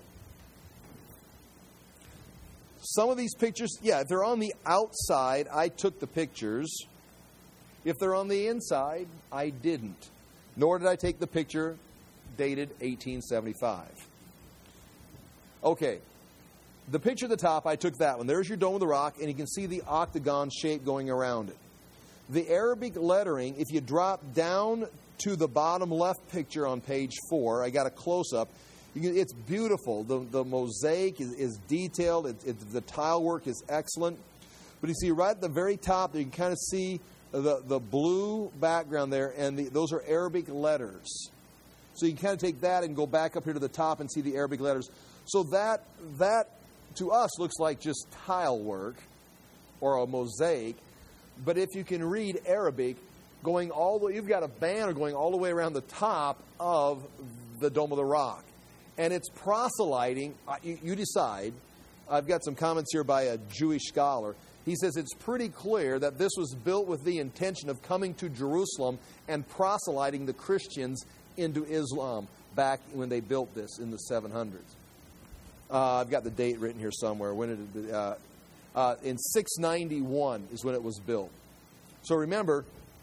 Some of these pictures, yeah, if they're on the outside, I took the pictures. If they're on the inside, I didn't. Nor did I take the picture dated eighteen seventy-five. Okay, the picture at the top, I took that one. There's your Dome of the Rock, and you can see the octagon shape going around it. The Arabic lettering, if you drop down to the bottom left picture on page four, I got a close-up, You can, it's beautiful. The, the mosaic is, is detailed. It, it, the tile work is excellent. But you see right at the very top, you can kind of see the, the blue background there, and the, those are Arabic letters. So you can kind of take that and go back up here to the top and see the Arabic letters. So that, that to us, looks like just tile work or a mosaic. But if you can read Arabic, going all the, you've got a banner going all the way around the top of the Dome of the Rock. And it's proselyting. You, you decide. I've got some comments here by a Jewish scholar. He says it's pretty clear that this was built with the intention of coming to Jerusalem and proselyting the Christians into Islam back when they built this in the seven hundreds. Uh, I've got the date written here somewhere. When did it, uh, uh, in six ninety-one is when it was built. So remember,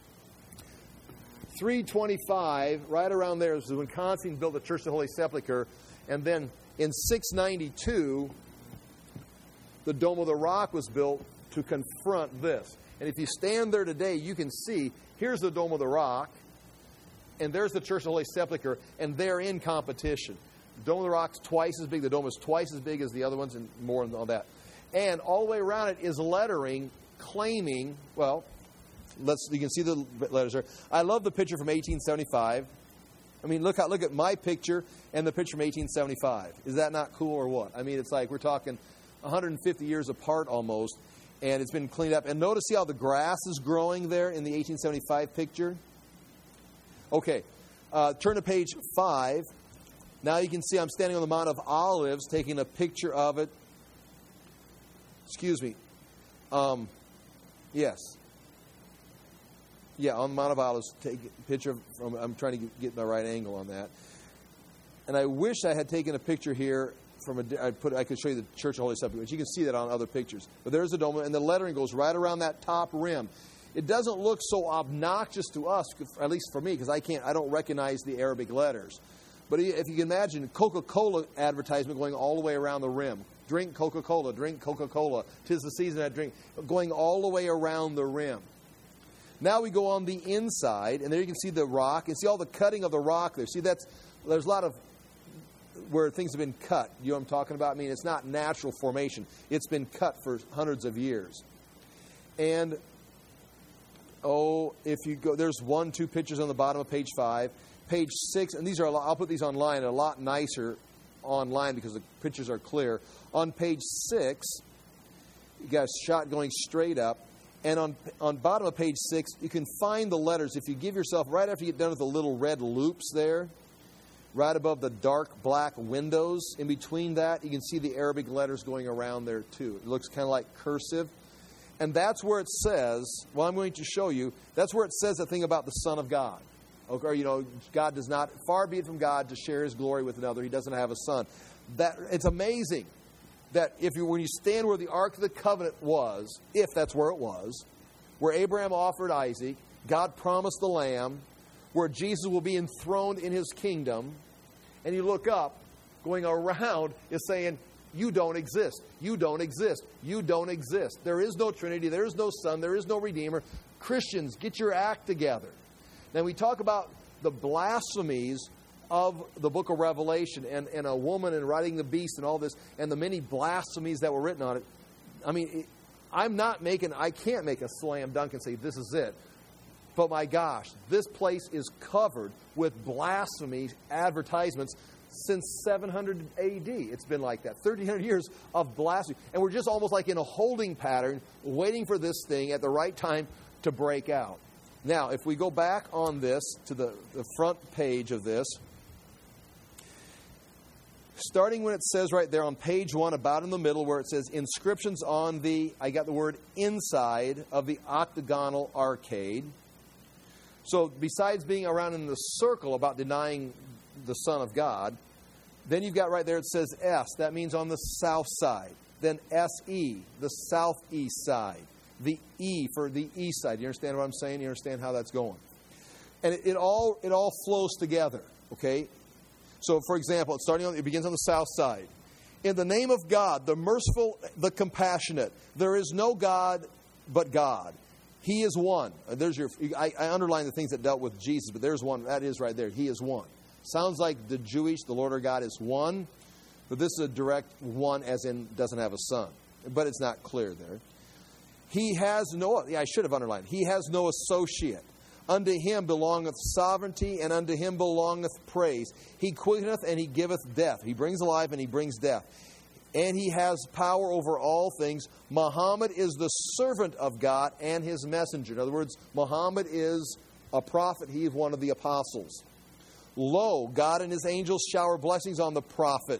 three twenty-five, right around there, is when Constantine built the Church of the Holy Sepulchre. And then in six ninety-two, the Dome of the Rock was built to confront this. And if you stand there today, you can see, here's the Dome of the Rock, and there's the Church of the Holy Sepulchre, and they're in competition. The Dome of the Rock's twice as big. The dome is twice as big as the other ones, and more than all that. And all the way around it is lettering claiming, well, let's you can see the letters there. I love the picture from eighteen seventy-five. I mean, look how, look at my picture and the picture from eighteen seventy-five. Is that not cool or what? I mean, it's like we're talking one hundred fifty years apart almost, and it's been cleaned up. And notice how the grass is growing there in the eighteen seventy-five picture. Okay, uh, turn to page five. Now you can see I'm standing on the Mount of Olives taking a picture of it. Excuse me. Um, yes. Yeah, on the Mount of Olives, take a picture of, from, I'm trying to get, get my right angle on that. And I wish I had taken a picture here from a, I put, I could show you the Church of the Holy Sepulchre, but you can see that on other pictures. But there's the dome, and the lettering goes right around that top rim. It doesn't look so obnoxious to us, at least for me, because I can't, I don't recognize the Arabic letters. But if you can imagine Coca-Cola advertisement going all the way around the rim. Drink Coca-Cola, drink Coca-Cola. 'Tis the season I drink. Going all the way around the rim. Now we go on the inside, and there you can see the rock, and see all the cutting of the rock there. See, that's there's a lot of where things have been cut. You know what I'm talking about? I mean, it's not natural formation. It's been cut for hundreds of years. And, oh, if you go, there's one, two pictures on the bottom of page five. Page six, and these are, a lot, I'll put these online, a lot nicer online because the pictures are clear. On page six, you got a shot going straight up. And on on bottom of page six, you can find the letters. If you give yourself, right after you get done with the little red loops there, right above the dark black windows, in between that, you can see the Arabic letters going around there too. It looks kind of like cursive. And that's where it says, well, I'm going to show you, that's where it says the thing about the Son of God. Okay, you know, God does not, far be it from God to share his glory with another. He doesn't have a son. That it's amazing that if you when you stand where the Ark of the Covenant was, if that's where it was, where Abraham offered Isaac, God promised the Lamb, where Jesus will be enthroned in his kingdom, and you look up, going around is saying, you don't exist. You don't exist. You don't exist. There is no Trinity. There is no Son. There is no Redeemer. Christians, get your act together. Now we talk about the blasphemies of the book of Revelation and, and a woman and riding the beast and all this and the many blasphemies that were written on it. I mean, it, I'm not making, I can't make a slam dunk and say this is it. But my gosh, this place is covered with blasphemy advertisements since seven hundred A D. It's been like that. thirteen hundred years of blasphemy. And we're just almost like in a holding pattern, waiting for this thing at the right time to break out. Now, if we go back on this to the, the front page of this, starting when it says right there on page one, about in the middle, where it says inscriptions on the, I got the word inside of the octagonal arcade. So besides being around in the circle about denying the Son of God, then you've got right there it says S. That means on the south side. Then S E, the southeast side. The E for the east side. You understand what I'm saying? You understand how that's going? And it, it all it all flows together. Okay? So, for example, it's starting on, it begins on the south side. In the name of God, the merciful, the compassionate, there is no God but God. He is one. There's your. I, I underline the things that dealt with Jesus, but there's one. That is right there. He is one. Sounds like the Jewish, the Lord our God is one, but this is a direct one as in doesn't have a son. But it's not clear there. He has no, yeah, I should have underlined, he has no associate. Unto him belongeth sovereignty, and unto him belongeth praise. He quickeneth and he giveth death. He brings life and he brings death. And he has power over all things. Muhammad is the servant of God and his messenger. In other words, Muhammad is a prophet. He is one of the apostles. Lo, God and his angels shower blessings on the prophet.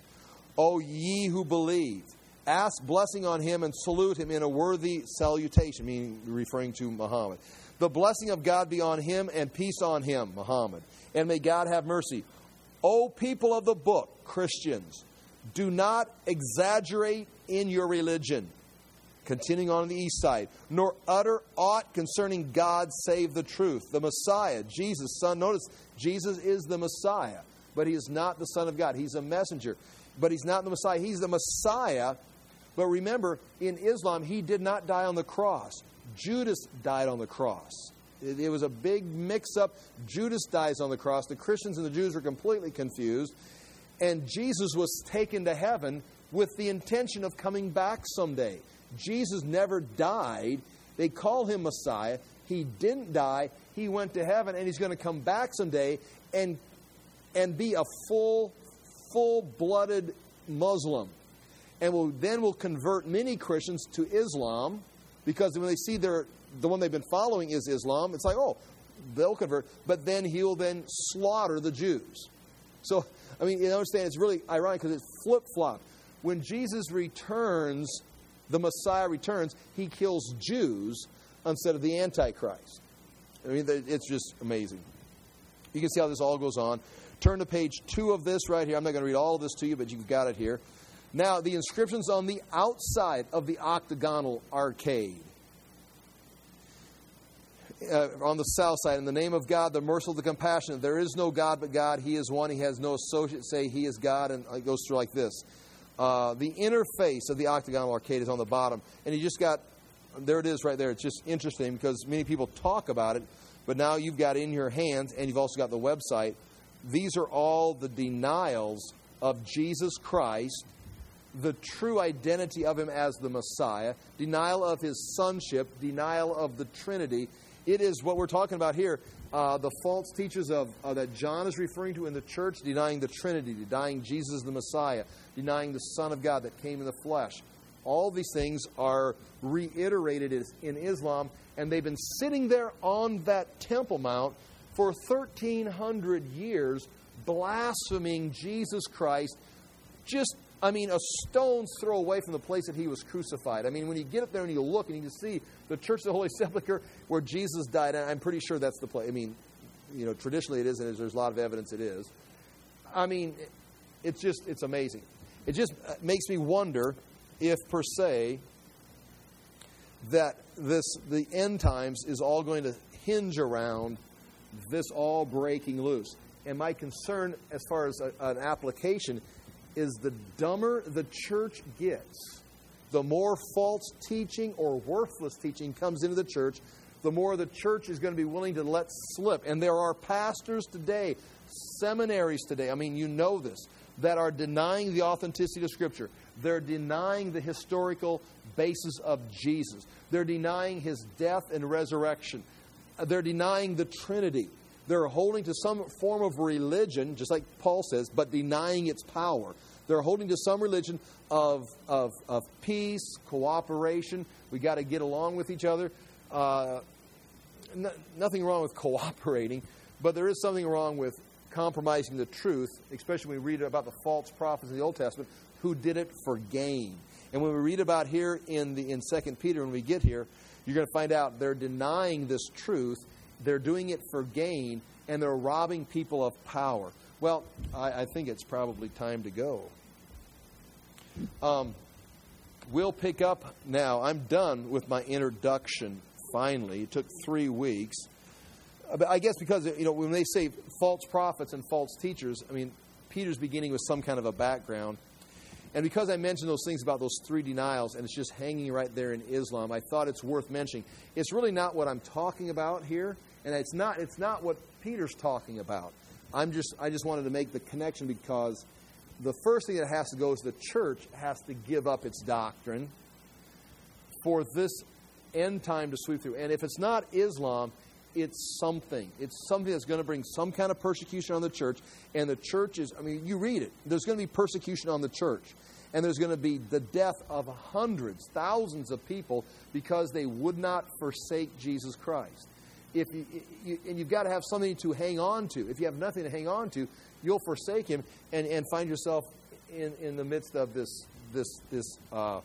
O ye who believe, ask blessing on him and salute him in a worthy salutation, meaning referring to Muhammad. The blessing of God be on him and peace on him, Muhammad. And may God have mercy. O people of the book, Christians, do not exaggerate in your religion. Continuing on the east side. Nor utter aught concerning God save the truth. The Messiah, Jesus' Son. Notice, Jesus is the Messiah. But he is not the Son of God. He's a messenger. But he's not the Messiah. He's the Messiah. But remember, in Islam, he did not die on the cross. Judas died on the cross. It, it was a big mix-up. Judas dies on the cross. The Christians and the Jews were completely confused. And Jesus was taken to heaven with the intention of coming back someday. Jesus never died. They call him Messiah. He didn't die. He went to heaven, and he's going to come back someday and, and be a full, full-blooded Muslim. And will, then will convert many Christians to Islam, because when they see their, the one they've been following is Islam, it's like, oh, they'll convert. But then he'll then slaughter the Jews. So, I mean, you understand, it's really ironic because it's flip-flop. When Jesus returns, the Messiah returns, he kills Jews instead of the Antichrist. I mean, it's just amazing. You can see how this all goes on. Turn to page two of this right here. I'm not going to read all of this to you, but you've got it here. Now, the inscriptions on the outside of the octagonal arcade. Uh, on the south side, in the name of God, the merciful, the compassionate. There is no God but God. He is one. He has no associate. Say, he is God. And it goes through like this. Uh, the inner face of the octagonal arcade is on the bottom. And you just got, there it is right there. It's just interesting because many people talk about it. But now you've got it in your hands, and you've also got the website. These are all the denials of Jesus Christ, the true identity of him as the Messiah, denial of his sonship, denial of the Trinity. It is what we're talking about here. Uh, the false teachers of uh, that John is referring to in the church, denying the Trinity, denying Jesus the Messiah, denying the Son of God that came in the flesh. All these things are reiterated in Islam, and they've been sitting there on that Temple Mount for thirteen hundred years, blaspheming Jesus Christ, just I mean, a stone's throw away from the place that he was crucified. I mean, when you get up there and you look and you can see the Church of the Holy Sepulchre where Jesus died, and I'm pretty sure that's the place. I mean, you know, traditionally it is, and there's a lot of evidence it is. I mean, it's just, it's amazing. It just makes me wonder if, per se, that this, the end times is all going to hinge around this all breaking loose. And my concern as far as a, an application is the dumber the church gets, the more false teaching or worthless teaching comes into the church, the more the church is going to be willing to let slip. And there are pastors today, seminaries today, I mean, you know this, that are denying the authenticity of Scripture. They're denying the historical basis of Jesus. They're denying his death and resurrection. They're denying the Trinity. They're holding to some form of religion, just like Paul says, but denying its power. They're holding to some religion of of, of peace, cooperation. We got to get along with each other. Uh, n- nothing wrong with cooperating, but there is something wrong with compromising the truth, especially when we read about the false prophets in the Old Testament who did it for gain. And when we read about here in the in Second Peter, when we get here, you're going to find out they're denying this truth. They're doing it for gain, and they're robbing people of power. Well, I, I think it's probably time to go. Um, we'll pick up now. I'm done with my introduction, finally. It took three weeks. But I guess because, you know, when they say false prophets and false teachers, I mean, Peter's beginning with some kind of a background. And because I mentioned those things about those three denials, and it's just hanging right there in Islam, I thought it's worth mentioning. It's really not what I'm talking about here, and it's not it's not what Peter's talking about. I'm just I just wanted to make the connection because the first thing that has to go is the church has to give up its doctrine for this end time to sweep through. And if it's not Islam, it's something. It's something that's going to bring some kind of persecution on the church. And the church is, I mean, you read it. There's going to be persecution on the church. And there's going to be the death of hundreds, thousands of people because they would not forsake Jesus Christ. If you, you, and you've got to have something to hang on to. If you have nothing to hang on to, you'll forsake Him and, and find yourself in, in the midst of this this this uh,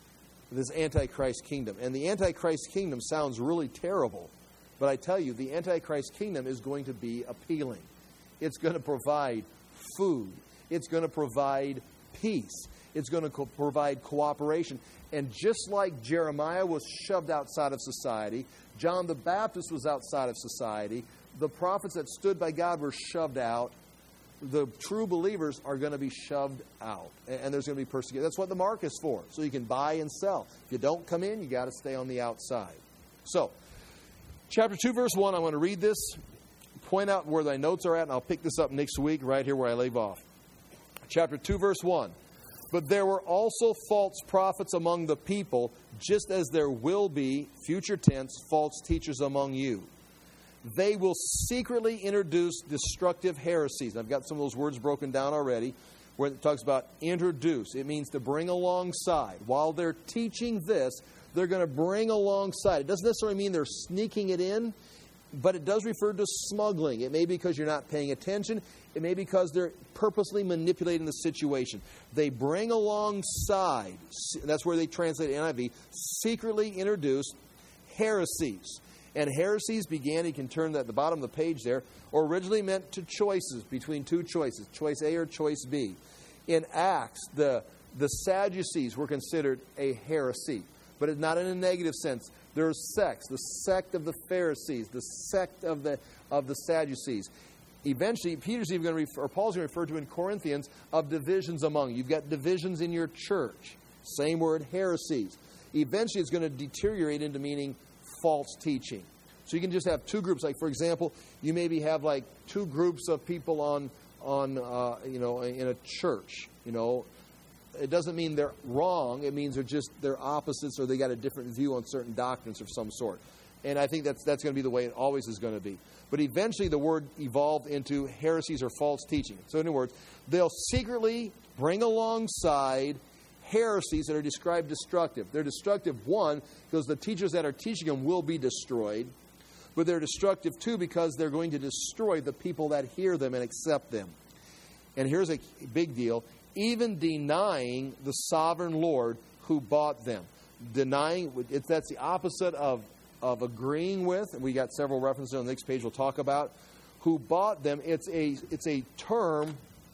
this Antichrist kingdom. And the Antichrist kingdom sounds really terrible, but I tell you, the Antichrist kingdom is going to be appealing. It's going to provide food. It's going to provide peace. It's going to co- provide cooperation. And just like Jeremiah was shoved outside of society, John the Baptist was outside of society, the prophets that stood by God were shoved out, the true believers are going to be shoved out. And there's going to be persecution. That's what the mark is for, so you can buy and sell. If you don't come in, you got to stay on the outside. So, chapter two, verse one, I want to read this, point out where my notes are at, and I'll pick this up next week right here where I leave off. Chapter two, verse one. But there were also false prophets among the people, just as there will be, future tense, false teachers among you. They will secretly introduce destructive heresies. I've got some of those words broken down already, where it talks about introduce. It means to bring alongside. While they're teaching this, they're going to bring alongside. It doesn't necessarily mean they're sneaking it in, but it does refer to smuggling. It may be because you're not paying attention. It may be because they're purposely manipulating the situation. They bring alongside, that's where they translate N I V, secretly introduce heresies. And heresies began, you can turn that at the bottom of the page there, originally meant to choices, between two choices, choice A or choice B. In Acts, the, the Sadducees were considered a heresy, but it's not in a negative sense. There's sects, the sect of the Pharisees, the sect of the of the Sadducees. Eventually, Peter's even going to refer, or Paul's going to refer to in Corinthians, of divisions among you. You've got divisions in your church. Same word, heresies. Eventually, it's going to deteriorate into meaning false teaching. So you can just have two groups. Like, for example, you maybe have like two groups of people on on uh, you know in a church. You know, it doesn't mean they're wrong. It means they're just they're opposites, or they got a different view on certain doctrines of some sort. And I think that's that's going to be the way it always is going to be. But eventually, the word evolved into heresies or false teaching. So, in other words, they'll secretly bring alongside heresies that are described destructive. They're destructive, one, because the teachers that are teaching them will be destroyed. But they're destructive, two, because they're going to destroy the people that hear them and accept them. And here's a big deal. Even denying the sovereign Lord who bought them. Denying, it's, that's the opposite of, of agreeing with. And we got several references on the next page we'll talk about. Who bought them. It's a, it's a term,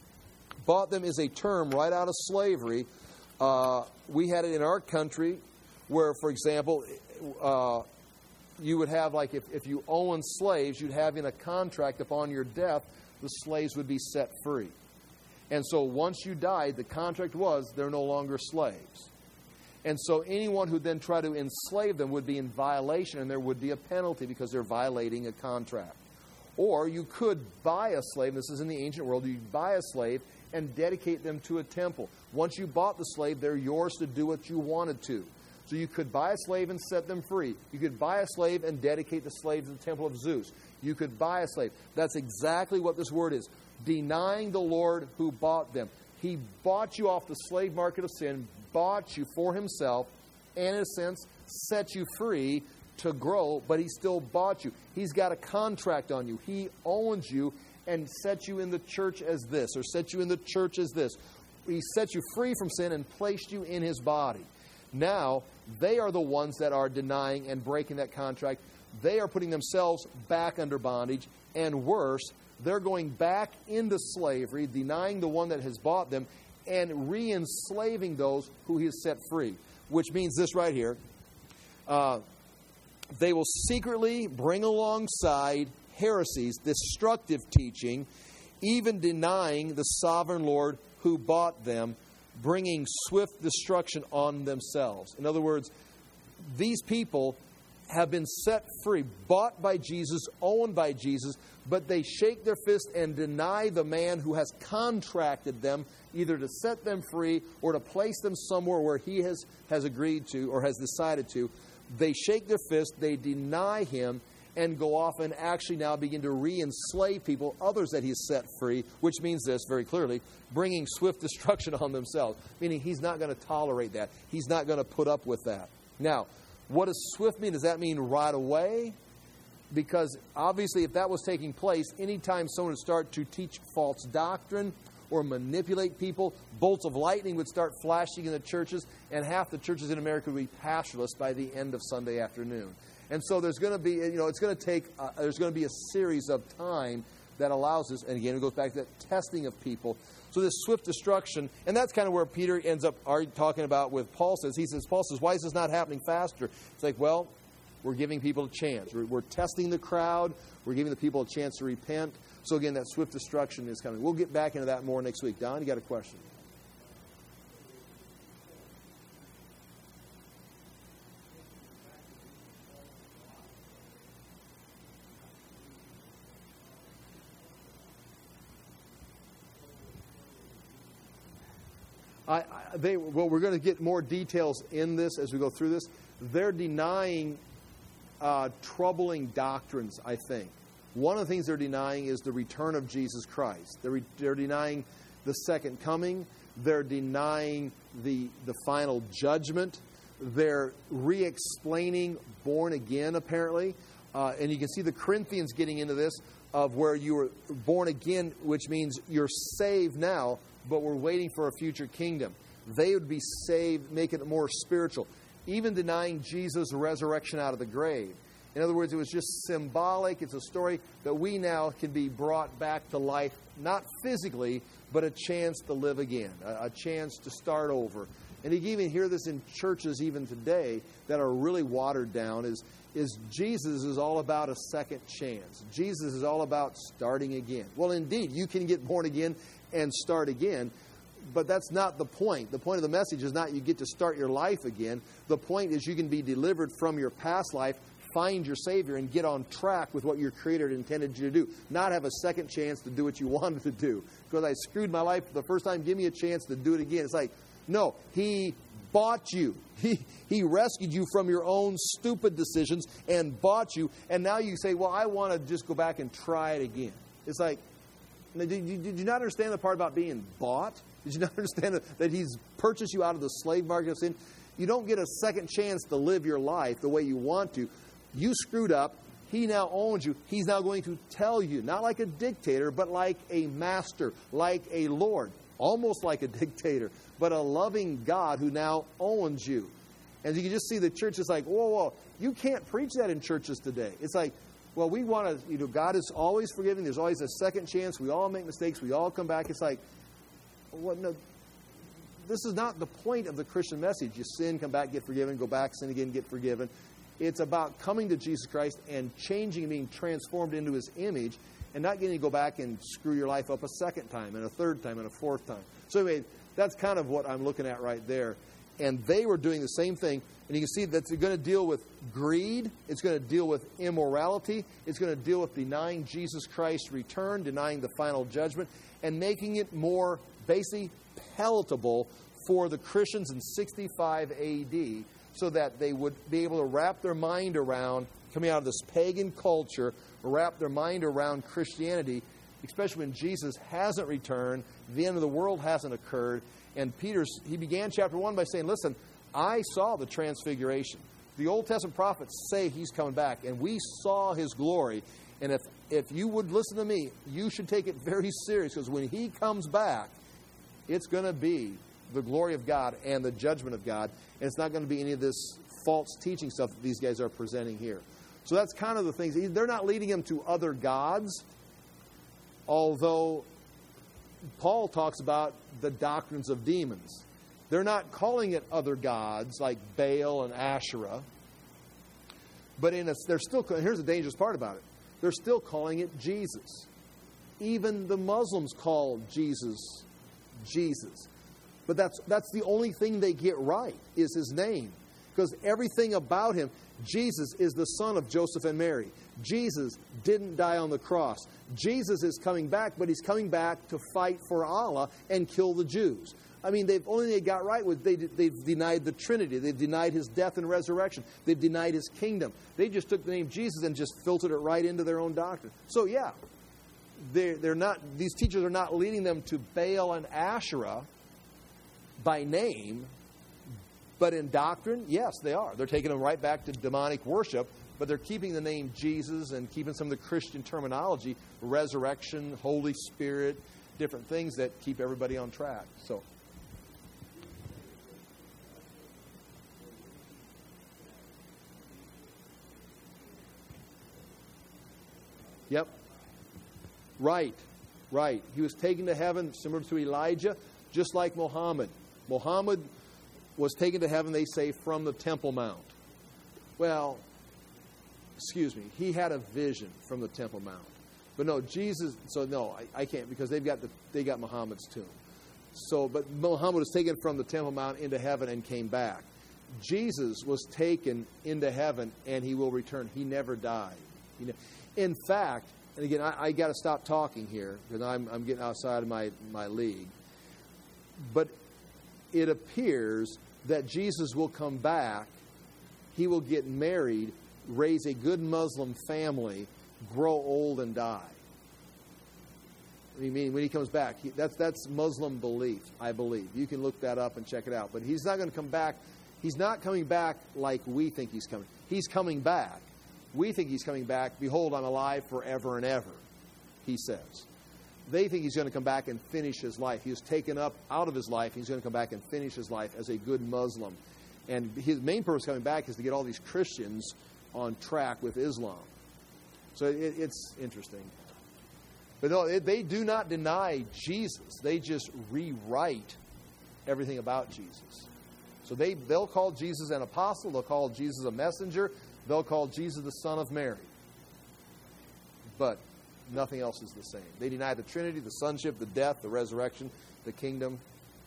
bought them is a term right out of slavery. Uh, we had it in our country where, for example, uh, you would have, like, if, if you own slaves, you'd have in a contract upon your death, the slaves would be set free. And so once you died, the contract was they're no longer slaves. And so anyone who then tried to enslave them would be in violation, and there would be a penalty because they're violating a contract. Or you could buy a slave, this is in the ancient world, you buy a slave and dedicate them to a temple. Once you bought the slave, they're yours to do what you wanted to. So you could buy a slave and set them free. You could buy a slave and dedicate the slave to the temple of Zeus. You could buy a slave. That's exactly what this word is. Denying the Lord who bought them. He bought you off the slave market of sin, bought you for Himself, and in a sense, set you free to grow, but He still bought you. He's got a contract on you. He owns you and set you in the church as this, or set you in the church as this. He set you free from sin and placed you in His body. Now, they are the ones that are denying and breaking that contract. They are putting themselves back under bondage, and worse, they're going back into slavery, denying the one that has bought them, and re-enslaving those who He has set free. Which means this right here. Uh, they will secretly bring alongside heresies, destructive teaching, even denying the sovereign Lord who bought them, bringing swift destruction on themselves. In other words, these people have been set free, bought by Jesus, owned by Jesus, but they shake their fist and deny the man who has contracted them either to set them free or to place them somewhere where he has, has agreed to or has decided to. They shake their fist, they deny him, and go off and actually now begin to re-enslave people, others that he's set free, which means this very clearly, bringing swift destruction on themselves, meaning he's not going to tolerate that. He's not going to put up with that. Now, what does swift mean? Does that mean right away? Because obviously if that was taking place, anytime someone would start to teach false doctrine or manipulate people, bolts of lightning would start flashing in the churches, and half the churches in America would be pastorless by the end of Sunday afternoon. And so there's going to be, you know, it's going to take, uh, there's going to be a series of time that allows this, and again, it goes back to that testing of people. So this swift destruction, and that's kind of where Peter ends up talking about with Paul says. He says, Paul says, why is this not happening faster? It's like, well, we're giving people a chance. We're, we're testing the crowd. We're giving the people a chance to repent. So again, that swift destruction is coming. We'll get back into that more next week. Don, you got a question? I, I, they, well, we're going to get more details in this as we go through this. They're denying uh, troubling doctrines, I think. One of the things they're denying is the return of Jesus Christ. They're, re- they're denying the second coming. They're denying the, the final judgment. They're re-explaining born again, apparently. Uh, and you can see the Corinthians getting into this of where you were born again, which means you're saved now, but we're waiting for a future kingdom. They would be saved, make it more spiritual. Even denying Jesus' resurrection out of the grave. In other words, it was just symbolic. It's a story that we now can be brought back to life, not physically, but a chance to live again, a, a chance to start over. And you can even hear this in churches even today that are really watered down, is, is Jesus is all about a second chance. Jesus is all about starting again. Well, indeed, you can get born again and start again, but that's not the point. The point of the message is not you get to start your life again. The point is you can be delivered from your past life, find your Savior, and get on track with what your Creator intended you to do. Not have a second chance to do what you wanted to do. Because I screwed my life the first time, give me a chance to do it again. It's like, no, He bought you. He, he rescued you from your own stupid decisions and bought you. And now you say, well, I want to just go back and try it again. It's like, did you, did you not understand the part about being bought? Did you not understand that He's purchased you out of the slave market of sin? You don't get a second chance to live your life the way you want to. You screwed up. He now owns you. He's now going to tell you, not like a dictator, but like a master, like a Lord, almost like a dictator, but a loving God who now owns you. And you can just see the church is like, whoa, whoa, you can't preach that in churches today. It's like, well, we want to, you know, God is always forgiving. There's always a second chance. We all make mistakes. We all come back. It's like, well, no, this is not the point of the Christian message. You sin, come back, get forgiven, go back, sin again, get forgiven. It's about coming to Jesus Christ and changing and being transformed into His image and not getting to go back and screw your life up a second time and a third time and a fourth time. So anyway, that's kind of what I'm looking at right there. And they were doing the same thing. And you can see that it's going to deal with greed. It's going to deal with immorality. It's going to deal with denying Jesus Christ's return, denying the final judgment, and making it more basically palatable for the Christians in sixty-five A D so that they would be able to wrap their mind around, coming out of this pagan culture, wrap their mind around Christianity, especially when Jesus hasn't returned, the end of the world hasn't occurred. And Peter's, he began chapter one by saying, listen, I saw the transfiguration. The Old Testament prophets say He's coming back, and we saw His glory. And if, if you would listen to me, you should take it very serious, because when He comes back, it's going to be the glory of God and the judgment of God. And it's not going to be any of this false teaching stuff that these guys are presenting here. So that's kind of the things. They're not leading them to other gods, although Paul talks about the doctrines of demons. They're not calling it other gods like Baal and Asherah. But in a, they're still, here's the dangerous part about it. They're still calling it Jesus. Even the Muslims call Jesus, Jesus. But that's that's the only thing they get right is His name. Because everything about him, Jesus is the son of Joseph and Mary. Jesus didn't die on the cross. Jesus is coming back, but he's coming back to fight for Allah and kill the Jews. I mean, they've only they got right with they they've denied the Trinity. They've denied his death and resurrection. They've denied his kingdom. They just took the name Jesus and just filtered it right into their own doctrine. So yeah, they're they're not these teachers are not leading them to Baal and Asherah by name, but in doctrine, yes, they are. They're taking them right back to demonic worship, but they're keeping the name Jesus and keeping some of the Christian terminology, resurrection, Holy Spirit, different things that keep everybody on track. So. Yep. Right. Right. He was taken to heaven similar to Elijah, just like Muhammad. Muhammad was taken to heaven, they say, from the Temple Mount. Well, excuse me, he had a vision from the Temple Mount. But no, Jesus, so no, I, I can't because they've got the they got Muhammad's tomb. So, but Muhammad was taken from the Temple Mount into heaven and came back. Jesus was taken into heaven and he will return. He never died. He ne- In fact, and again, I, I got to stop talking here because I'm, I'm getting outside of my, my league. But it appears that Jesus will come back. He will get married, raise a good Muslim family, grow old and die. I mean, when he comes back, he, that's that's Muslim belief, I believe. You can look that up and check it out. But he's not going to come back. He's not coming back like we think he's coming. He's coming back. We think he's coming back. Behold, I'm alive forever and ever, he says. They think he's going to come back and finish his life. He was taken up out of his life. He's going to come back and finish his life as a good Muslim. And his main purpose coming back is to get all these Christians on track with Islam. So it, it's interesting. But no, it, they do not deny Jesus. They just rewrite everything about Jesus. So they, they'll call Jesus an apostle. They'll call Jesus a messenger. They'll call Jesus the Son of Mary. But nothing else is the same. They deny the Trinity, the sonship, the death, the resurrection, the kingdom.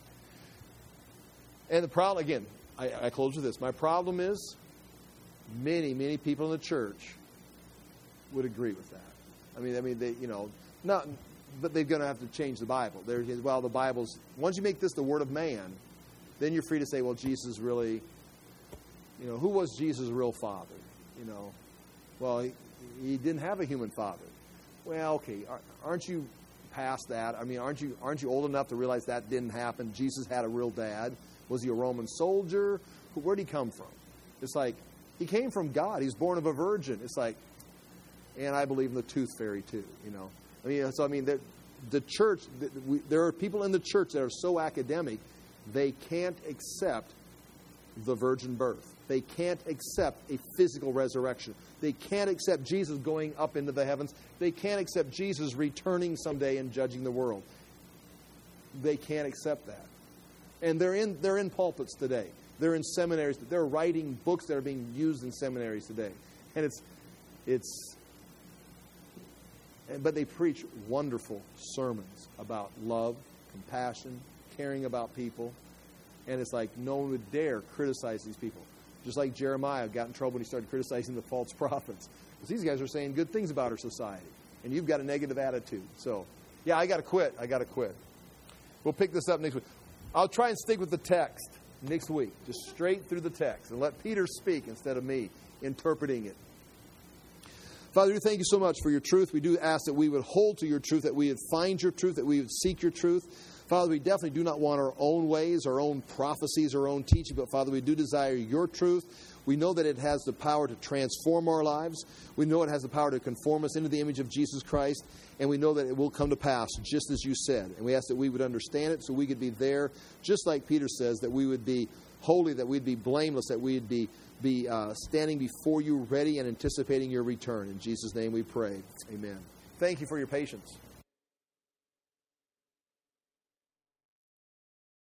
And the problem, again, I, I close with this. My problem is many, many people in the church would agree with that. I mean, I mean, they, you know, not, but they're going to have to change the Bible. They're, well, the Bible's, once you make this the word of man, then you're free to say, well, Jesus really, you know, who was Jesus' real father? You know, well, he, he didn't have a human father. Well, okay, aren't you past that? I mean, aren't you aren't you old enough to realize that didn't happen? Jesus had a real dad. Was he a Roman soldier? Where did he come from? It's like, he came from God. He was born of a virgin. It's like, and I believe in the tooth fairy too, you know. I mean, so I mean, the, the church, the, we, there are people in the church that are so academic, they can't accept the virgin birth. They can't accept a physical resurrection. They can't accept Jesus going up into the heavens. They can't accept Jesus returning someday and judging the world. They can't accept that. And they're in they're in pulpits today. They're in seminaries. They're writing books that are being used in seminaries today. And it's it's but they preach wonderful sermons about love, compassion, caring about people. And it's like no one would dare criticize these people. Just like Jeremiah got in trouble when he started criticizing the false prophets. Because these guys are saying good things about our society. And you've got a negative attitude. So, yeah, I got to quit. I got to quit. We'll pick this up next week. I'll try and stick with the text next week. Just straight through the text. And let Peter speak instead of me interpreting it. Father, we thank you so much for your truth. We do ask that we would hold to your truth, that we would find your truth, that we would seek your truth. Father, we definitely do not want our own ways, our own prophecies, our own teaching, but Father, we do desire your truth. We know that it has the power to transform our lives. We know it has the power to conform us into the image of Jesus Christ, and we know that it will come to pass just as you said. And we ask that we would understand it so we could be there, just like Peter says, that we would be holy, that we'd be blameless, that we'd be, be uh, standing before you ready and anticipating your return. In Jesus' name we pray. Amen. Thank you for your patience.